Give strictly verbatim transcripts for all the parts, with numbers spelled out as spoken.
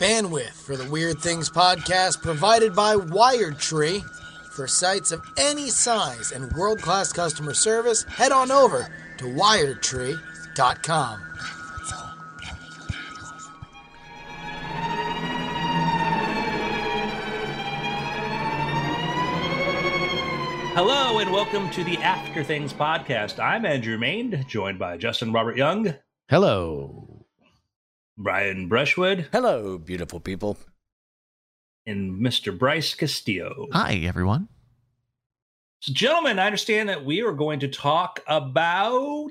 Bandwidth for the Weird Things podcast provided by Wired Tree. For sites of any size and world-class customer service, head on over to wired tree dot com. Hello and welcome to the After Things podcast. I'm Andrew Main, joined by Justin Robert Young. Hello. Brian Brushwood. Hello, beautiful people. And Mister Bryce Castillo. Hi, everyone. So, gentlemen, I understand that we are going to talk about...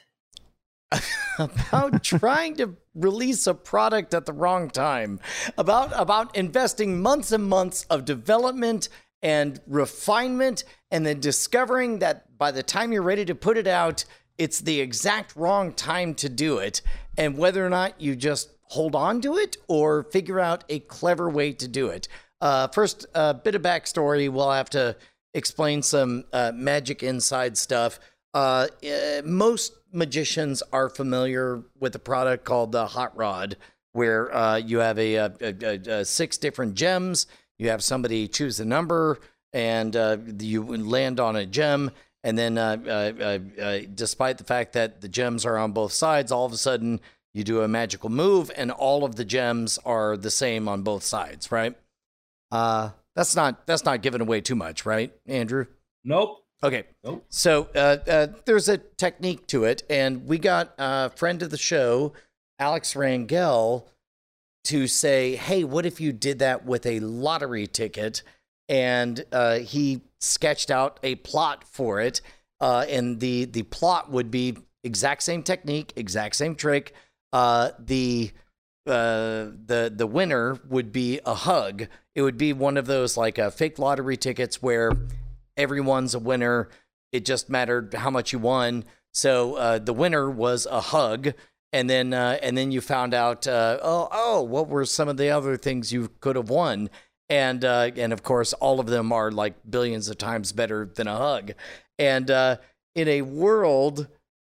about trying to release a product at the wrong time. About, about investing months and months of development and refinement, and then discovering that by the time you're ready to put it out, it's the exact wrong time to do it, and whether or not you just hold on to it or figure out a clever way to do it. Uh, first, a bit of backstory. We'll have to explain some uh, magic inside stuff. Uh, uh, most magicians are familiar with a product called the Hot Rod, where uh, you have a, a, a, a six different gems. You have somebody choose a number, and uh, you land on a gem. And then uh, uh, uh, despite the fact that the gems are on both sides, all of a sudden you do a magical move and all of the gems are the same on both sides, right? Uh, that's not that's not giving away too much, right, Andrew? Nope. Okay. Nope. So uh, uh, there's a technique to it, and we got a friend of the show, Alex Rangel, to say, hey, what if you did that with a lottery ticket? And uh, he sketched out a plot for it. Uh, and the the plot would be exact same technique, exact same trick. Uh, the uh, the the winner would be a hug. It would be one of those like uh, fake lottery tickets where everyone's a winner. It just mattered how much you won. So uh, the winner was a hug. And then uh, and then you found out, uh, oh, oh, what were some of the other things you could have won? And, uh, and of course, all of them are like billions of times better than a hug. And uh, in a world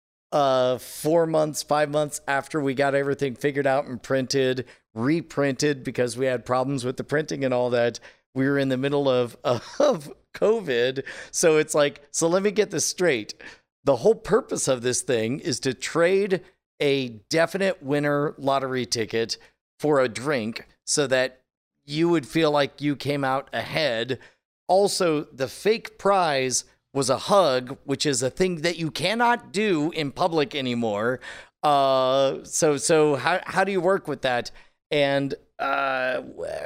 uh, four months, five months after we got everything figured out and printed, reprinted because we had problems with the printing and all that, we were in the middle of, of COVID. So it's like, so let me get this straight. The whole purpose of this thing is to trade a definite winner lottery ticket for a drink so that you would feel like you came out ahead. Also, the fake prize was a hug, which is a thing that you cannot do in public anymore. Uh, so, so how how do you work with that? And uh,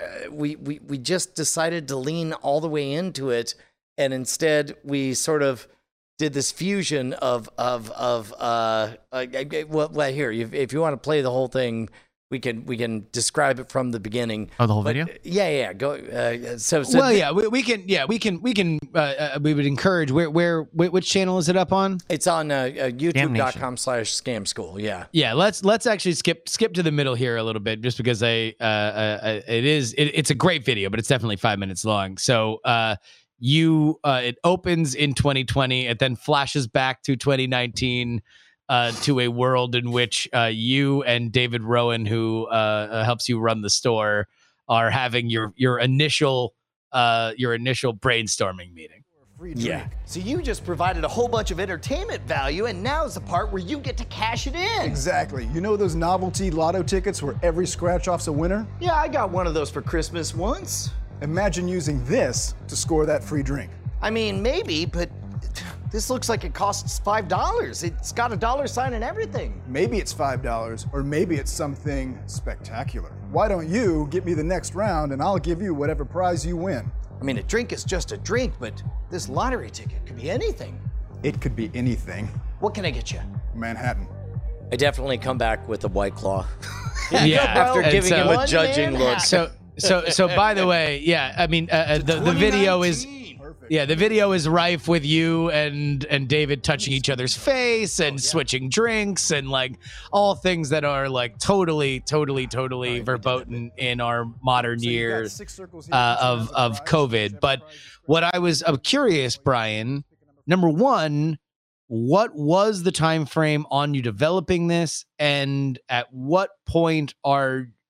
we we we just decided to lean all the way into it, and instead we sort of did this fusion of of of uh. uh well, well, here, if, if you want to play the whole thing, we can we can describe it from the beginning. Oh, the whole but, video? Yeah, yeah. Go. Uh, so, so well, th- yeah, we, we can. Yeah, we can. We can. Uh, uh, we would encourage. Where, where, wh- which channel is it up on? It's on uh, uh, YouTube dot com slash Scam School. Yeah. Yeah. Let's let's actually skip skip to the middle here a little bit, just because I uh, uh it is it, it's a great video, but it's definitely five minutes long. So uh, you uh, it opens in twenty twenty, it then flashes back to twenty nineteen. Uh, to a world in which uh, you and David Rowan, who uh, helps you run the store, are having your your initial uh, your initial brainstorming meeting. Yeah. So you just provided a whole bunch of entertainment value, and now's the part where you get to cash it in. Exactly. You know those novelty lotto tickets where every scratch-off's a winner? Yeah, I got one of those for Christmas once. Imagine using this to score that free drink. I mean, maybe, but this looks like it costs five dollars. It's got a dollar sign and everything. Maybe it's five dollars, or maybe it's something spectacular. Why don't you get me the next round, and I'll give you whatever prize you win. I mean, a drink is just a drink, but this lottery ticket could be anything. It could be anything. What can I get you? Manhattan. I definitely come back with a White Claw. Yeah. After And giving so- him a One judging man look. hack. So so so by the way, yeah, I mean uh, uh, the the video is yeah the video is rife with you and and David touching each other's face and switching drinks and like all things that are like totally totally totally verboten in our modern So you got years six circles here, uh, each of has a of prize, COVID. whichever But prize you what I was I'm curious, Brian. Number one, what was the time frame on you developing this, and at what point are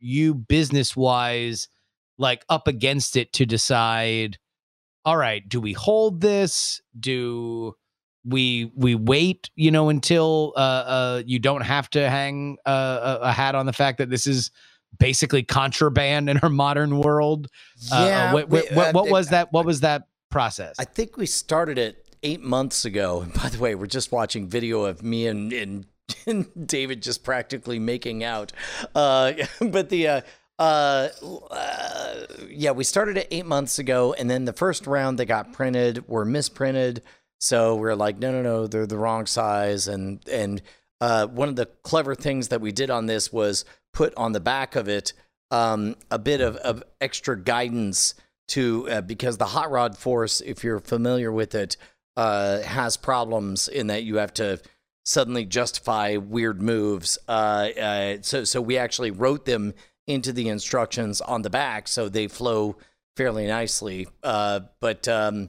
you business wise, like up against it to decide, all right, do we hold this? Do we we wait, you know, until uh, uh, you don't have to hang uh, a, a hat on the fact that this is basically contraband in our modern world? Yeah. Uh, what, what, we- what, uh, what was that? What was that process? I think we started it eight months ago. And by the way, we're just watching video of me and, and, and David just practically making out. Uh, but the, uh, uh, uh, yeah, we started it eight months ago. And then the first round that got printed were misprinted. So we're like, no, no, no, they're the wrong size. And, and, uh, one of the clever things that we did on this was put on the back of it, um, a bit of, of extra guidance to, uh, because the Hot Rod Force, if you're familiar with it, uh, has problems in that you have to suddenly justify weird moves. Uh, uh, so, so we actually wrote them into the instructions on the back, so they flow fairly nicely. Uh, but, um,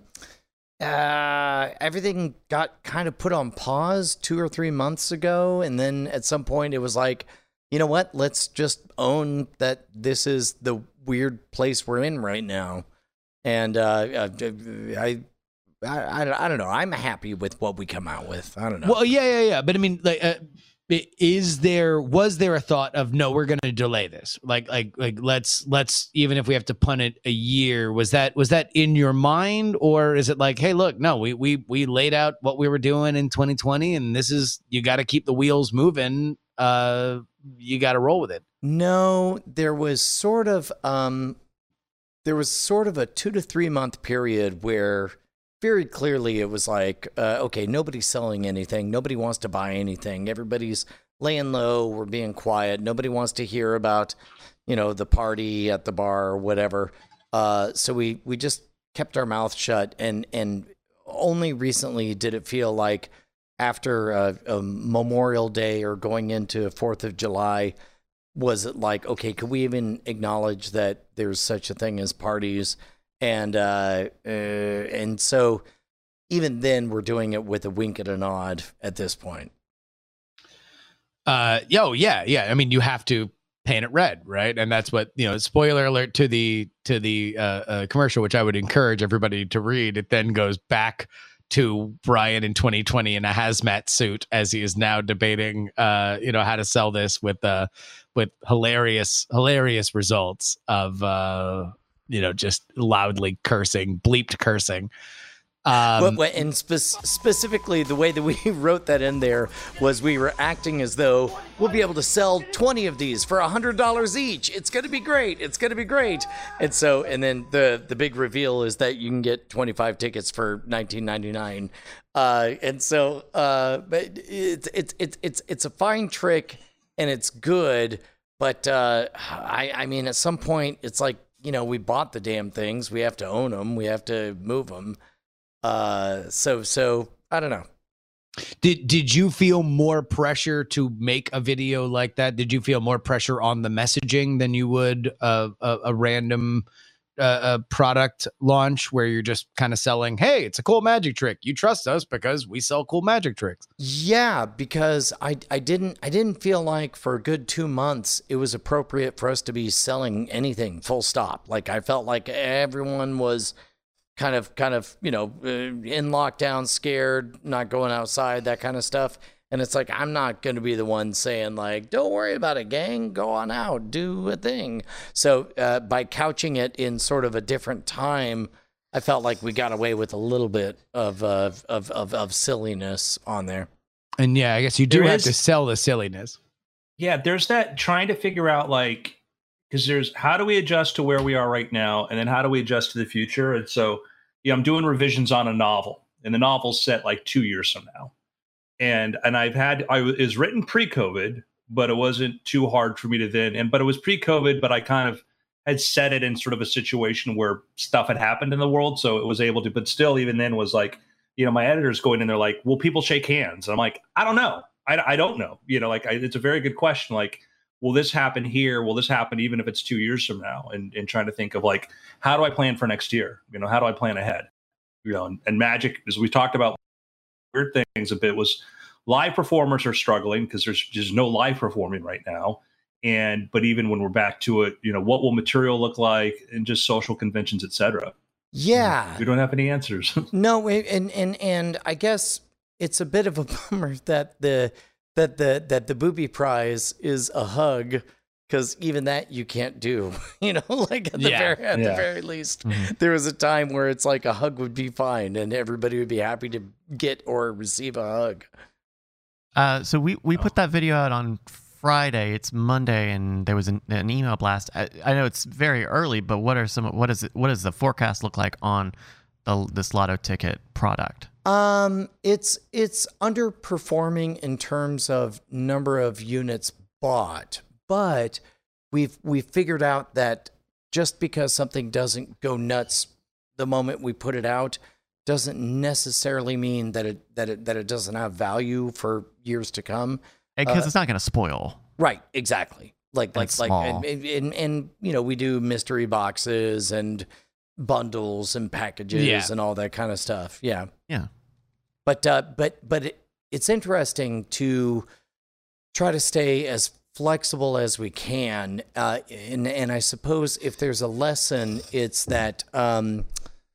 Uh, everything got kind of put on pause two or three months ago. And then at some point it was like, you know what, let's just own that this is the weird place we're in right now. And, uh, I, I, I don't know. I'm happy with what we come out with. I don't know. Well, yeah, yeah, yeah. But I mean, like, uh, is there, was there a thought of, no, we're going to delay this? Like, like, like, let's, let's, even if we have to punt it a year, was that, was that in your mind? Or is it like, hey, look, no, we, we, we laid out what we were doing in twenty twenty and this is, you got to keep the wheels moving. Uh, you got to roll with it. No, there was sort of, um, there was sort of a two to three month period where very clearly it was like, uh, okay, nobody's selling anything. Nobody wants to buy anything. Everybody's laying low. We're being quiet. Nobody wants to hear about, you know, the party at the bar or whatever. Uh, so we, we just kept our mouth shut. And, and only recently did it feel like after a, a Memorial Day or going into fourth of July, was it like, okay, could we even acknowledge that there's such a thing as parties? And uh, uh, and so even then, we're doing it with a wink and a nod at this point. Uh, yo, yeah, yeah. I mean, you have to paint it red, right? And that's what, you know. Spoiler alert to the to the uh, uh, commercial, which I would encourage everybody to read. It then goes back to Brian in twenty twenty in a hazmat suit as he is now debating, uh, you know, how to sell this with uh, with hilarious hilarious results of. Uh, you know, just loudly cursing, bleeped cursing. Um, but, but, and spe- specifically, the way that we wrote that in there was we were acting as though we'll be able to sell twenty of these for one hundred dollars each. It's going to be great. It's going to be great. And so, and then the, the big reveal is that you can get twenty-five tickets for nineteen ninety-nine. Uh, and so, uh, but it's, it's, it's, it's, it's a fine trick and it's good. But uh, I, I mean, at some point, it's like, you know, we bought the damn things. We have to own them. We have to move them. Uh, so, so I don't know. Did Did you feel more pressure to make a video like that? Did you feel more pressure on the messaging than you would uh, a, a random uh, a product launch where you're just kind of selling, hey, it's a cool magic trick. You trust us because we sell cool magic tricks. Yeah, because I I didn't I didn't feel like for a good two months it was appropriate for us to be selling anything, full stop. Like I felt like everyone was kind of kind of, you know, in lockdown, scared, not going outside, that kind of stuff. And it's like, I'm not going to be the one saying like, don't worry about it, gang, go on out, do a thing. So uh, by couching it in sort of a different time, I felt like we got away with a little bit of uh, of, of of silliness on there. And yeah, I guess you do There have is- to sell the silliness. Yeah, there's that trying to figure out like, because there's how do we adjust to where we are right now, and then how do we adjust to the future? And so, yeah, I'm doing revisions on a novel, and the novel's set like two years from now. And and I've had I was it was written pre-COVID, but it wasn't too hard for me to then. And but it was pre-COVID, but I kind of had set it in sort of a situation where stuff had happened in the world, so it was able to. But still, even then, was like, you know, my editor's going in there like, will people shake hands? And I'm like, I don't know, I, I don't know. You know, like I, it's a very good question. Like, will this happen here? Will this happen even if it's two years from now? And and trying to think of like, how do I plan for next year? You know, how do I plan ahead? You know, and, and magic, as we talked about weird things a bit, was live performers are struggling because there's just no live performing right now. And but even when we're back to it, you know, what will material look like, and just social conventions, et cetera. Yeah. We don't have any answers. No, and and and I guess it's a bit of a bummer that the that the that the booby prize is a hug, because even that you can't do. You know, like at the Yeah. very at Yeah. the very least, Mhm. there was a time where it's like a hug would be fine, and everybody would be happy to get or receive a hug. Uh, so we, we put that video out on Friday. It's Monday, and there was an, an email blast. I, I know it's very early, but what are some? What is it? What does the forecast look like on the this lotto ticket product? Um, it's it's underperforming in terms of number of units bought, but we've we've figured out that just because something doesn't go nuts the moment we put it out doesn't necessarily mean that it that it that it doesn't have value for years to come. Because Uh, it's not going to spoil. Right, exactly. Like like It's like small. and, and and you know, we do mystery boxes and bundles and packages Yeah. and all that kind of stuff. Yeah. Yeah. But uh, but but it, it's interesting to try to stay as flexible as we can. Uh, and and I suppose if there's a lesson, it's that um,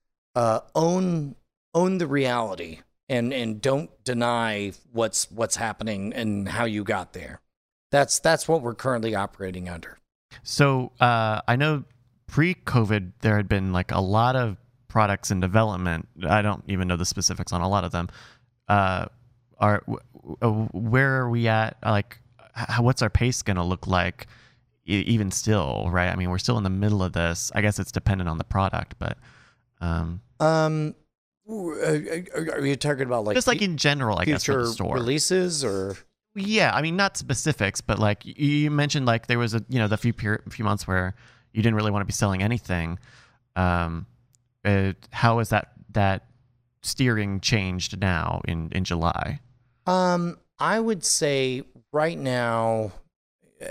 uh, own own the reality and and don't deny what's what's happening and how you got there. That's that's what we're currently operating under. So uh, I know pre-COVID there had been like a lot of products in development. I don't even know the specifics on a lot of them. Uh, are w- w- where are we at? Like, h- what's our pace going to look like? E- even still, right? I mean, we're still in the middle of this. I guess it's dependent on the product, but um, Um, w- uh, are are you talking about like just like fu- in general, I guess for future the store. releases or? Yeah, I mean, not specifics, but like y- you mentioned, like there was a you know the few per- few months where you didn't really want to be selling anything. Um, uh, how is that that steering changed now in in July? Um, I would say right now, uh,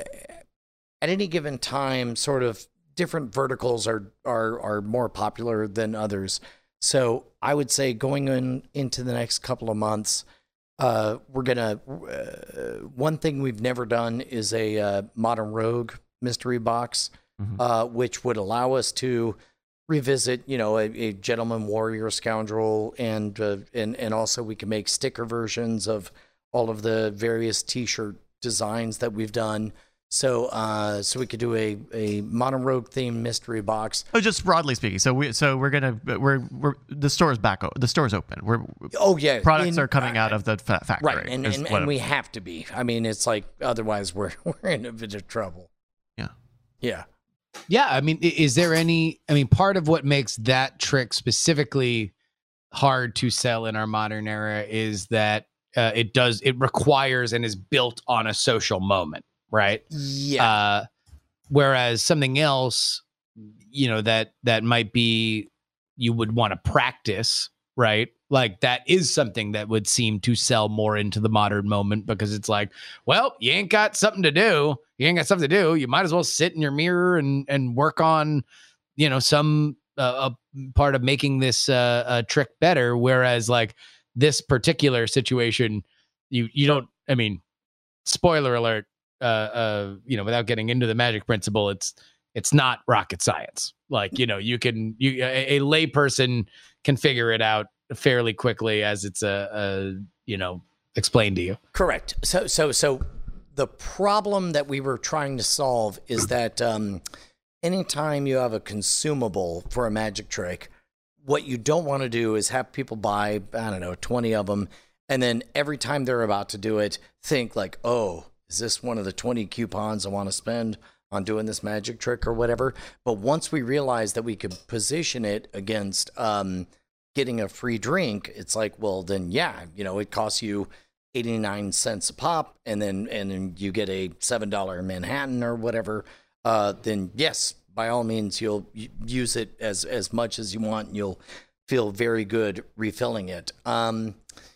at any given time, sort of different verticals are are are more popular than others. So I would say going in into the next couple of months, uh, we're gonna. Uh, one thing we've never done is a uh, Modern Rogue mystery box, Mhm. uh, which would allow us to revisit, you know, a, a Gentleman Warrior Scoundrel, and uh, and and also we can make sticker versions of all of the various T-shirt designs that we've done. So, uh, so we could do a, a Modern Rogue themed mystery box. Oh, just broadly speaking. So we so we're gonna we're we're the store's back. o- The store's open. We're Oh yeah, products in- are coming out uh, of the fa- factory. right, and is and, what and I'm- we have to be. I mean, it's like otherwise we're we're in a bit of trouble. Yeah. Yeah. Yeah, I mean, i- is there any? I mean, part of what makes that trick specifically hard to sell in our modern era is that uh, it does it requires and is built on a social moment, right? Yeah. Uh, whereas something else, you know, that that might be you would want to practice, right? Like that is something that would seem to sell more into the modern moment because it's like, well, you ain't got something to do. You ain't got something to do. You might as well sit in your mirror and and work on, you know, some uh, a part of making this uh, uh, trick better. Whereas like this particular situation, you you don't. I mean, spoiler alert. Uh, uh, you know, without getting into the magic principle, it's it's not rocket science. Like, you know, you can you a, a layperson can figure it out fairly quickly as it's a, a you know explained to you. Correct. So, so, so the problem that we were trying to solve is that um, anytime you have a consumable for a magic trick, what you don't want to do is have people buy, I don't know, twenty of them, and then every time they're about to do it, think like, oh, is this one of the twenty coupons I want to spend on doing this magic trick or whatever? But once we realized that we could position it against um, getting a free drink, it's like, well, then yeah, you know, it costs you eighty-nine cents a pop, and then and then you get a seven dollar Manhattan or whatever. Uh, then yes, by all means, you'll y- use it as as much as you want. And you'll feel very good refilling it. Um,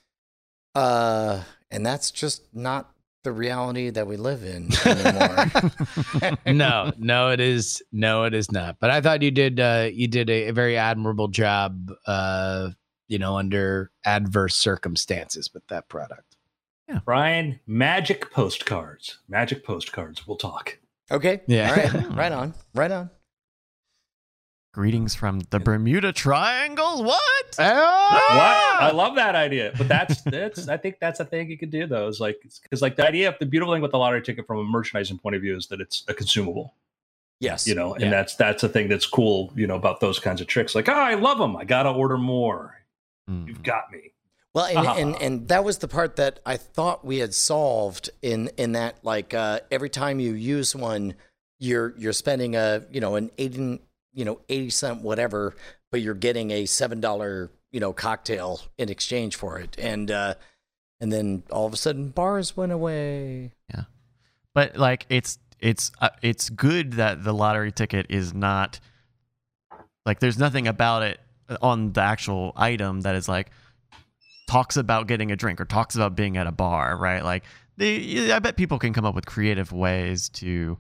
uh, and that's just not the reality that we live in anymore. no, no, it is no, it is not. But I thought you did uh, you did a, a very admirable job, uh, you know, under adverse circumstances with that product. Brian, magic postcards. Magic postcards. We'll talk. Okay. Yeah. All right. Right on. Right on. Greetings from the Bermuda Triangle. What? Ah! What? I love that idea. But that's that's I think that's a thing you could do though. Is like because like the idea of the beautiful thing with the lottery ticket from a merchandising point of view is that it's a consumable. Yes. You know, and Yeah. that's that's a thing that's cool, you know, about those kinds of tricks. Like, oh, I love them. I gotta order more. Mm. You've got me. Well, and, Uh-huh. and and that was the part that I thought we had solved in in that like uh, every time you use one, you're you're spending a you know an eighty you know eighty cent whatever, but you're getting a seven dollar you know cocktail in exchange for it, and uh, and then all of a sudden bars went away. But like it's it's uh, it's good that the lottery ticket is not like there's nothing about it on the actual item that is like talks about getting a drink or talks about being at a bar, right? Like they, I bet people can come up with creative ways to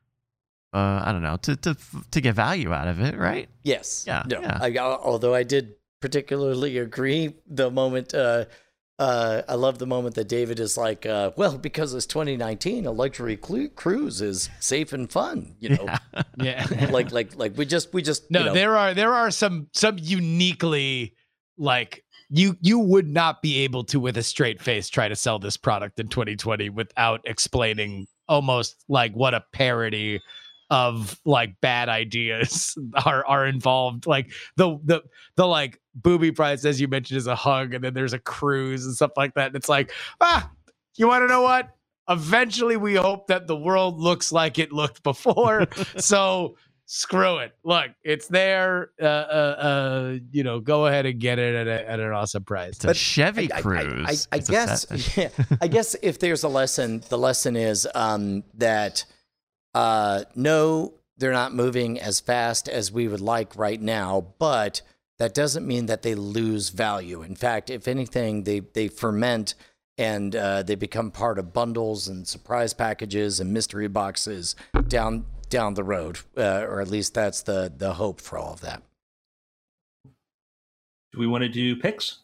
uh I don't know, to to to get value out of it, right? Yes. Yeah, No. yeah. I, although I did particularly agree the moment. Uh, uh, I love the moment that David is like, uh, well, because it's twenty nineteen, a luxury clu- cruise is safe and fun. You know, Yeah. like like like we just we just No, you know, there are there are some some uniquely like you you would not be able to with a straight face try to sell this product in twenty twenty without explaining almost like what a parody of like bad ideas are are involved. Like the the the like booby prize, as you mentioned, is a hug, and then there's a cruise and stuff like that. And it's like, ah, you want to know what? Eventually, we hope that the world looks like it looked before. So screw it. Look, it's there. Uh, uh, uh, you know, go ahead and get it at, a, at an awesome price. It's a Chevy I- I- Cruise. I, I, I It's a guess set- yeah, I guess if there's a lesson, the lesson is um, that uh, no, they're not moving as fast as we would like right now, but that doesn't mean that they lose value. In fact, if anything, they they ferment and uh, they become part of bundles and surprise packages and mystery boxes down down the road, uh, or at least that's the the hope for all of that. Do we want to do picks?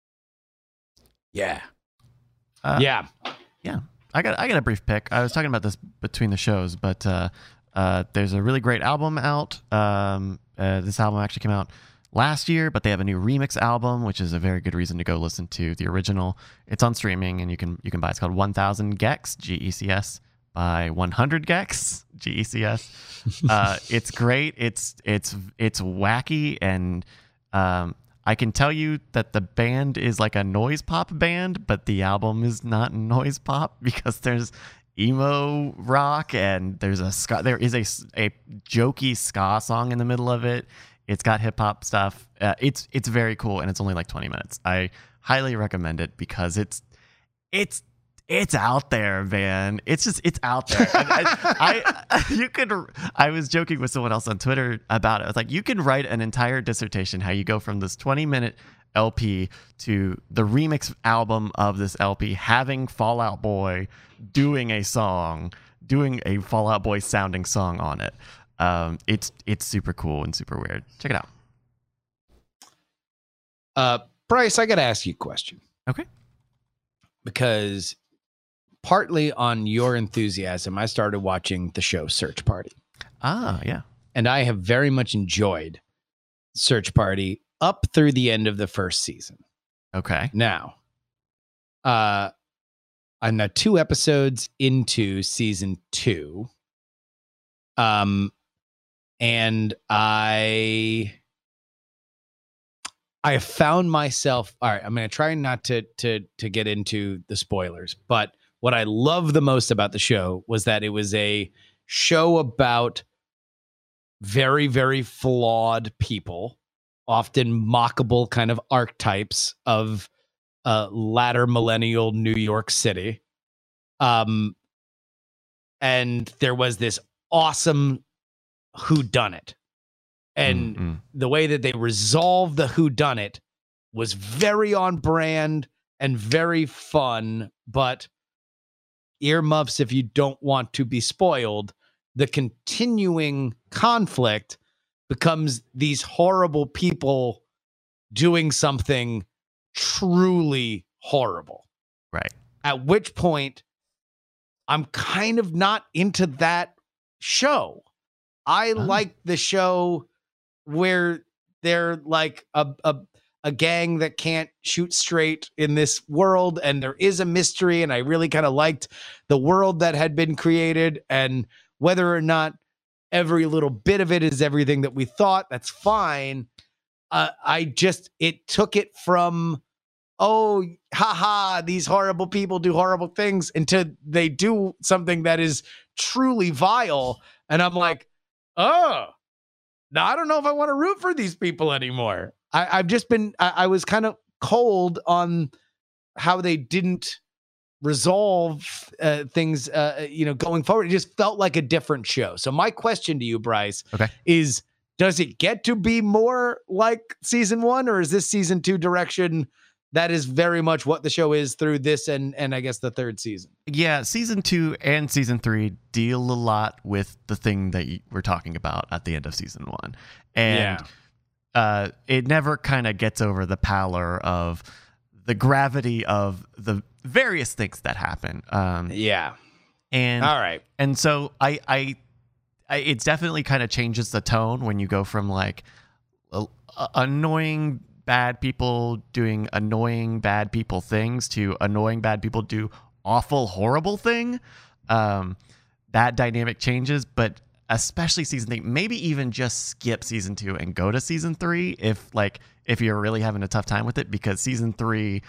Yeah. Uh, Yeah. Yeah, I got I got a brief pick. I was talking about this between the shows, but uh, uh, there's a really great album out. Um, uh, this album actually came out last year, but they have a new remix album, which is a very good reason to go listen to the original. It's on streaming, and you can you can buy. It's called one thousand Gex, G E C S, by one hundred Gex, G E C S. Uh, it's great. It's it's it's wacky, and um, I can tell you that the band is like a noise pop band, but the album is not noise pop because there's emo rock and there's a ska, there is a, a jokey ska song in the middle of it. It's got hip hop stuff. Uh, it's it's very cool, and it's only like twenty minutes. I highly recommend it because it's it's it's out there, man. It's just it's out there. And I, I you could. I was joking with someone else on Twitter about it. I was like, you could write an entire dissertation how you go from this twenty minute L P to the remix album of this L P, having Fall Out Boy doing a song, doing a Fall Out Boy sounding song on it. Um, it's it's super cool and super weird. Check it out. Uh, Bryce, I got to ask you a question. Okay. Because partly on your enthusiasm, I started watching the show Search Party. Ah, yeah. And I have very much enjoyed Search Party up through the end of the first season. Okay. Now, uh, I'm now two episodes into season two. Um, and I, I have found myself. All right, I'm going to try not to to to get into the spoilers, but what I love the most about the show was that it was a show about very, very flawed people, often mockable kind of archetypes of uh, latter millennial New York City. Um, and there was this awesome whodunit. And Mm-hmm. the way that they resolved the whodunit was very on brand and very fun, but earmuffs if you don't want to be spoiled. The continuing conflict becomes these horrible people doing something truly horrible. Right. At which point, I'm kind of not into that show. I Oh. like the show where they're like a, a a gang that can't shoot straight in this world, and there is a mystery, and I really kind of liked the world that had been created, and whether or not every little bit of it is everything that we thought, that's fine. Uh, I just, it took it from, oh, haha, these horrible people do horrible things, until they do something that is truly vile. And I'm like, oh, now I don't know if I want to root for these people anymore. I, I've just been, I, I was kind of cold on how they didn't resolve uh, things, uh, you know, going forward. It just felt like a different show. So my question to you, Bryce, Okay. is does it get to be more like season one, or is this season two direction that is very much what the show is through this and, and I guess the third season? Yeah, season two and season three deal a lot with the thing that you we're talking about at the end of season one. And Yeah. uh, it never kind of gets over the pallor of the gravity of the various things that happen. Um, Yeah. and All right. and so I, I, I it definitely kind of changes the tone when you go from like a, a- annoying bad people doing annoying bad people things to annoying bad people do awful horrible thing. Um, that dynamic changes, but especially season three, maybe even just skip season two and go to season three if like if you're really having a tough time with it, because season three,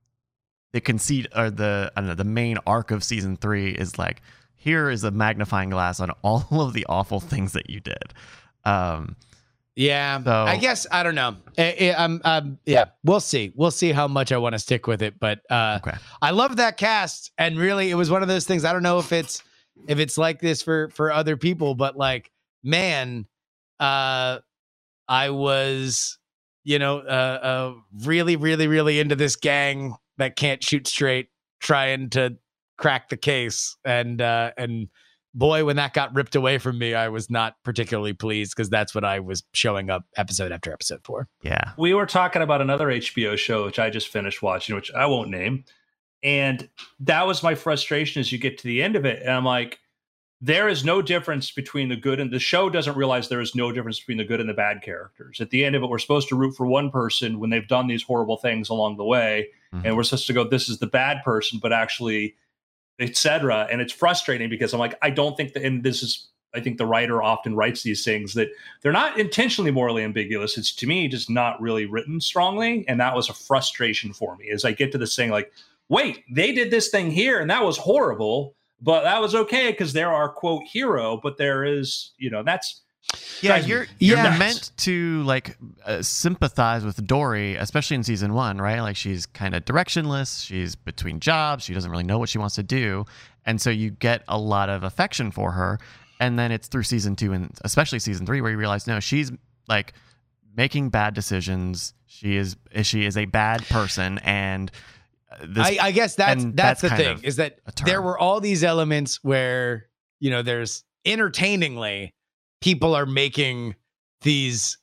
the conceit or the I don't know, the main arc of season three is like, here is a magnifying glass on all of the awful things that you did. Um, Yeah, So- I guess I don't know. I, I, I'm, um, yeah, we'll see. We'll see how much I want to stick with it. But uh, okay. I love that cast, and really, it was one of those things. I don't know if it's if it's like this for for other people, but like, man, uh, I was, you know, uh, uh, really, really, really into this gang that can't shoot straight, trying to crack the case, and uh, and. Boy, when that got ripped away from me, I was not particularly pleased, because that's what I was showing up episode after episode for. Yeah. We were talking about another H B O show, which I just finished watching, which I won't name. And that was my frustration as you get to the end of it. And I'm like, there is no difference between the good and the show doesn't realize there is no difference between the good and the bad characters. At the end of it, we're supposed to root for one person when they've done these horrible things along the way. Mhm. And we're supposed to go, this is the bad person, but actually, et cetera. And it's frustrating because I'm like, I don't think that, and this is, I think the writer often writes these things that they're not intentionally morally ambiguous. It's, to me, just not really written strongly. And that was a frustration for me as I get to this thing like, wait, they did this thing here and that was horrible, but that was okay because they're our quote hero. But there is, you know, that's, Yeah, drives me you're you're Yes. meant to like uh, sympathize with Dory, especially in season one, right? Like, she's kind of directionless. She's between jobs. She doesn't really know what she wants to do, and so you get a lot of affection for her. And then it's through season two and especially season three where you realize, no, she's like making bad decisions. She is she is a bad person, and this, I, I guess that's and that's, that's the kind thing of is that a term. there were all these elements where, you know, there's entertainingly people are making these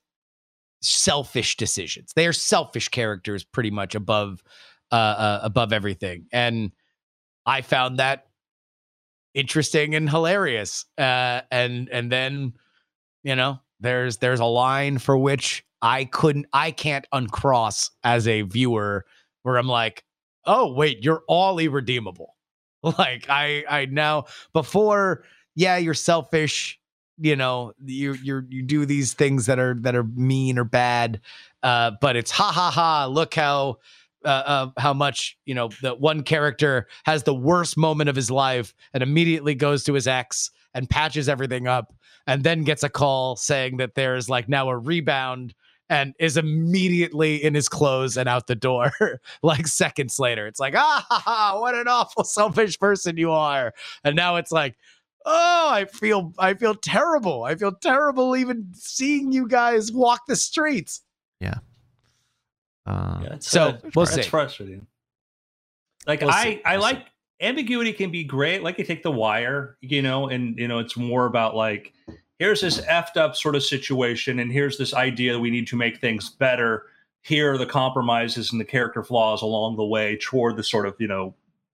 selfish decisions. They are selfish characters pretty much above uh, uh above everything. And I found that interesting and hilarious. Uh and and then, you know, there's there's a line for which I couldn't I can't uncross as a viewer, where I'm like, oh wait, you're all irredeemable. Like I I now before, yeah, you're selfish, you know, you you you do these things that are that are mean or bad, uh, but it's ha ha ha. Look how uh, uh, how much, you know, the one character has the worst moment of his life and immediately goes to his ex and patches everything up, and then gets a call saying that there's like now a rebound, and is immediately in his clothes and out the door like seconds later. It's like, ah, ha, ha, what an awful selfish person you are. And now it's like, oh, I feel, I feel terrible. I feel terrible even seeing you guys walk the streets. yeah. Uh, yeah, it's, So, uh, we'll it's see. frustrating. Like We'll I, see. I We'll like see. ambiguity can be great. Like you take The Wire, you know, and you know it's more about like, here's this effed up sort of situation, and here's this idea that we need to make things better. Here are the compromises and the character flaws along the way toward the sort of, you know,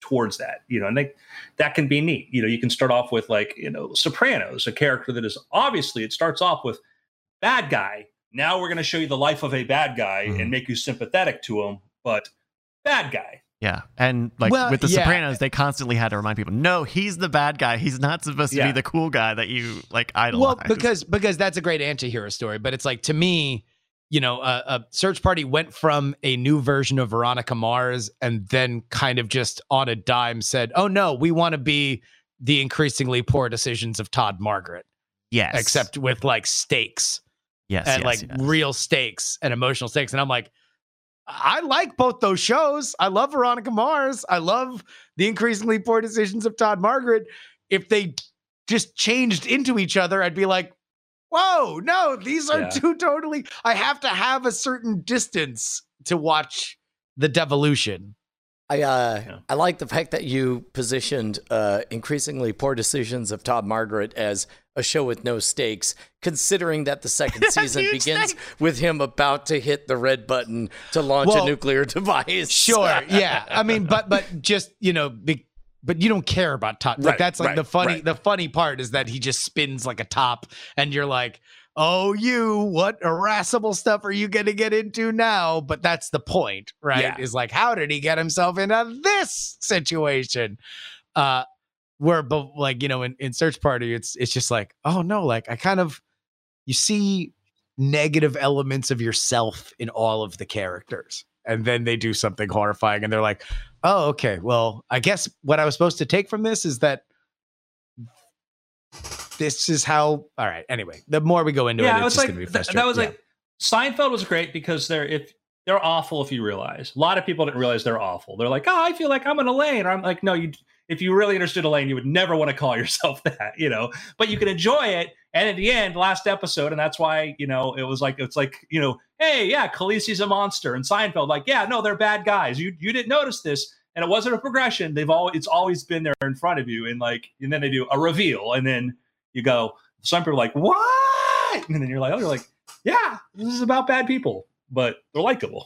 towards that, you know, and they, that can be neat. You know, you can start off with like, you know, Sopranos, a character that is obviously, it starts off with bad guy. Now we're going to show you the life of a bad guy mm-hmm. and make you sympathetic to him, but bad guy. Yeah. And like well, with the yeah. Sopranos, they constantly had to remind people, no, he's the bad guy. He's not supposed to yeah. be the cool guy that you like idolize. Well, because because that's a great anti-hero story. But it's like, to me, you know, a, a Search Party went from a new version of Veronica Mars and then kind of just on a dime said, oh, no, we want to be the increasingly poor decisions of Todd Margaret. Yes. Except with like stakes. Yes. And yes, like yes. real stakes and emotional stakes. And I'm like, I like both those shows. I love Veronica Mars. I love the increasingly poor decisions of Todd Margaret. If they just changed into each other, I'd be like, whoa, no, these are yeah. two totally, I have to have a certain distance to watch the devolution. I uh, yeah. I like the fact that you positioned uh, increasingly poor decisions of Todd Margaret as a show with no stakes, considering that the second season begins stakes. with him about to hit the red button to launch Well, a nuclear device. Sure, yeah. I mean, but but just, you know, be, but you don't care about Todd. Like Right, that's like right, the funny right. the funny part is that he just spins like a top and you're like, oh, you, what irascible stuff are you going to get into now? But that's the point, right? Yeah. Is like, how did he get himself into this situation? Uh, where, but like, you know, in, in Search Party, it's it's just like, oh no, like I kind of, you see negative elements of yourself in all of the characters. And then they do something horrifying and they're like, oh, okay, well, I guess what I was supposed to take from this is that this is how, all right, anyway, the more we go into yeah, it, it's it's just like going to be th- frustrating. that was Yeah. like Seinfeld was great because they're if they're awful if you realize. A lot of people didn't realize they're awful. They're like, oh, I feel like I'm an Elaine. Or I'm like, no, you. If you really understood Elaine, you would never want to call yourself that, you know. But you can enjoy it. And at the end, last episode, and that's why, you know, it was like it's like, you know, hey, yeah, Khaleesi's a monster, and Seinfeld, like, yeah, no, they're bad guys. You you didn't notice this, and it wasn't a progression. They've all it's always been there in front of you, and like, and then they do a reveal, and then you go. Some people are like, what? And then you're like, oh, you're like, yeah, this is about bad people, but they're likable.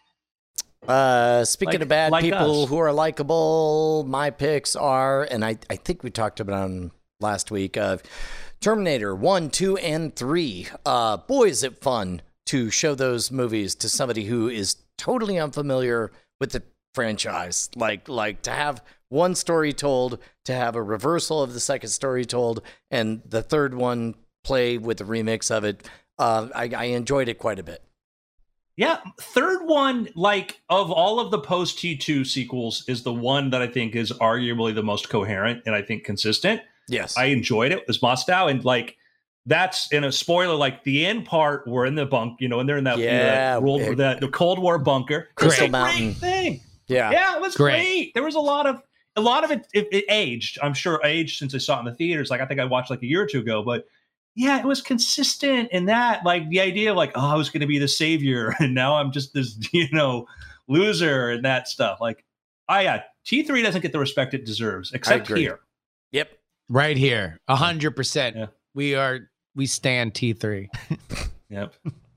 Uh, speaking Like- of bad like people us. who are likable, my picks are, and I, I think we talked about them last week, of Terminator one, two, and three. Uh, boy, is it fun to show those movies to somebody who is totally unfamiliar with the franchise. Like, like to have one story told, to have a reversal of the second story told, and the third one play with the remix of it. Uh, I, I enjoyed it quite a bit. Yeah, third one, like of all of the post T two sequels, is the one that I think is arguably the most coherent and I think consistent. Yes. I enjoyed it. It was Moscow, and like that's in a spoiler. Like the end part, we're in the bunk, you know, and they're in that, you know, Yeah, that world, it- that the Cold War bunker. Crystal It's a Mountain. great thing. yeah. Yeah, it was Great. great. There was a lot of a lot of it, it. It aged. I'm sure aged since I saw it in the theaters. Like I think I watched like a year or two ago, but. Yeah, it was consistent in that, like the idea of like, oh, I was going to be the savior, and now I'm just this, you know, loser and that stuff. Like, oh yeah, T three doesn't get the respect it deserves, except agree. here. Yep. Right here, a hundred percent. Yeah. We are, we stand T three. Yep.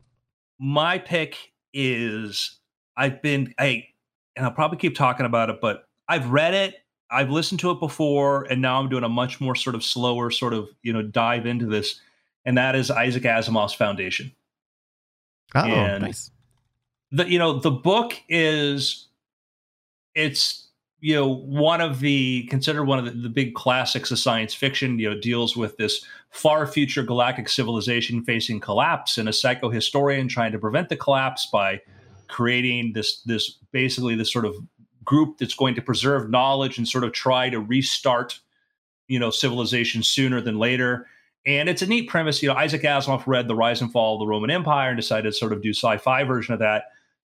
My pick is I've been I, and I'll probably keep talking about it, but I've read it. I've listened to it before, and now I'm doing a much more sort of slower sort of, you know, dive into this. And that is Isaac Asimov's Foundation. Oh, And- nice. The, you know, the book is, it's, you know, one of the, considered one of the, the big classics of science fiction, you know, deals with this far future galactic civilization facing collapse and a psychohistorian trying to prevent the collapse by creating this, this basically this sort of group that's going to preserve knowledge and sort of try to restart, you know, civilization sooner than later. And it's a neat premise. You know, Isaac Asimov read The Rise and Fall of the Roman Empire and decided to sort of do sci-fi version of that.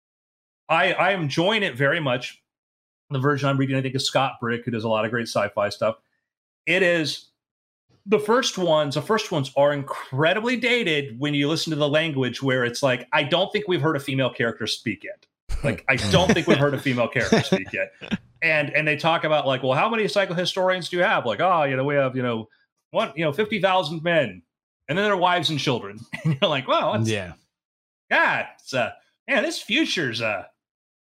I, I am enjoying it very much. The version I'm reading, I think, is Scott Brick, who does a lot of great sci-fi stuff. It is the first ones. The first ones are incredibly dated when you listen to the language, where it's like, I don't think we've heard a female character speak yet. Like, I don't think we've heard a female character speak yet. And and they talk about like, well, how many psychohistorians do you have? Like, oh, you know, we have, you know, one, you know, fifty thousand men, and then their wives and children. And you're like, well, that's, Yeah. God, it's uh, man, this future's uh, a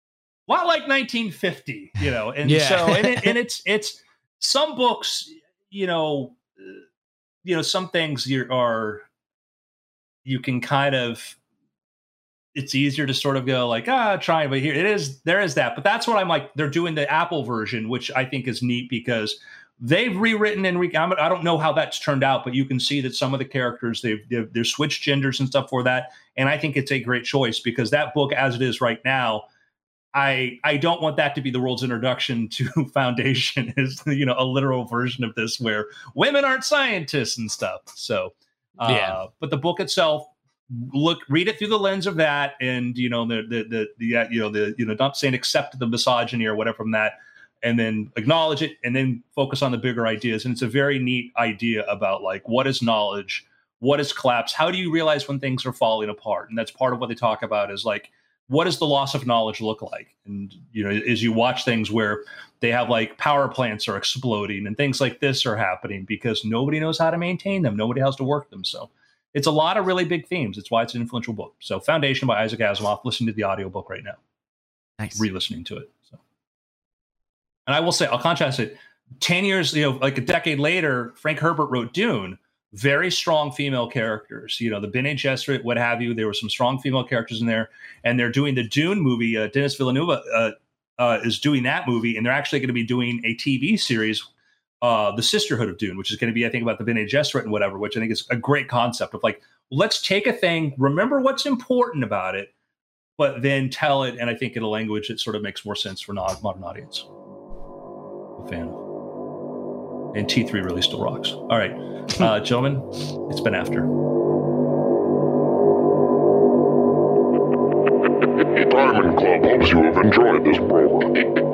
a lot like nineteen fifty, you know, and Yeah. so and, it, and it's it's some books, you know, uh, you know, some things you are you can kind of. It's easier to sort of go like, ah, try, but here it is. There is that, but that's what I'm like. They're doing the Apple version, which I think is neat because they've rewritten and re- I don't know how that's turned out, but you can see that some of the characters they've, they've they're switched genders and stuff for that, and I think it's a great choice because that book, as it is right now, I I don't want that to be the world's introduction to Foundation. Is you know a literal version of this where women aren't scientists and stuff. So uh, Yeah. but the book itself. Look, read it through the lens of that, and you know the the the, the uh, you know the you know not saying accept the misogyny or whatever from that, and then acknowledge it, and then focus on the bigger ideas. And it's a very neat idea about like what is knowledge, what is collapse, how do you realize when things are falling apart, and that's part of what they talk about is like what does the loss of knowledge look like, and you know as you watch things where they have like power plants are exploding and things like this are happening because nobody knows how to maintain them, nobody has to work them, so. It's a lot of really big themes. It's why it's an influential book. So Foundation by Isaac Asimov. Listening to the audiobook right now. Nice. Re-listening to it. So. And I will say, I'll contrast it. Ten years, you know, like a decade later, Frank Herbert wrote Dune. Very strong female characters. You know, the Bene Gesserit, what have you. There were some strong female characters in there. And they're doing the Dune movie. Uh, Denis Villeneuve uh, uh, is doing that movie. And they're actually going to be doing a T V series Uh, the Sisterhood of Dune, which is going to be, I think, about the Bene Gesserit and whatever, which I think is a great concept of like, let's take a thing, remember what's important about it, but then tell it, and I think in a language that sort of makes more sense for non modern audience. A fan of. And T three really still rocks. All right, uh, gentlemen, it's been after. Diamond Club hopes you have enjoyed this program.